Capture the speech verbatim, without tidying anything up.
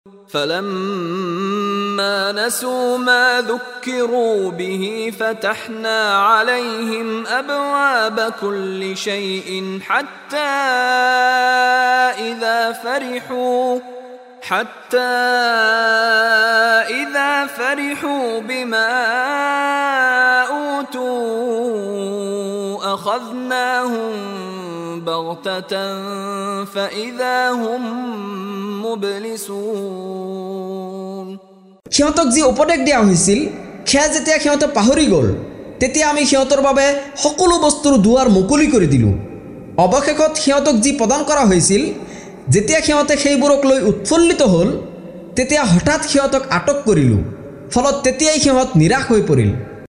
فلما نسوا ما ذكروا به فتحنا عليهم أبواب كل شيء حتى إذا فرحوا حتى إذا فرحوا بما أوتوا أخذناهم بغتة فإذا هم مبلسون সিহঁতক যি উপদেশ দিয়া হৈছিল সেয়া যেতিয়া সিহঁতে পাহৰি গ'ল তেতিয়া আমি সিহঁতৰ বাবে সকলো বস্তুৰ দুৱাৰ মুকলি কৰি দিলোঁ। অৱশেষত সিহঁতক যি প্ৰদান কৰা হৈছিল যেতিয়া সিহঁতে সেইবোৰক লৈ উৎফুল্লিত হ'ল তেতিয়া হঠাৎ সিহঁতক আটক কৰিলোঁ। ফলত তেতিয়াই সিহঁত নিৰাশ হৈ পৰিল।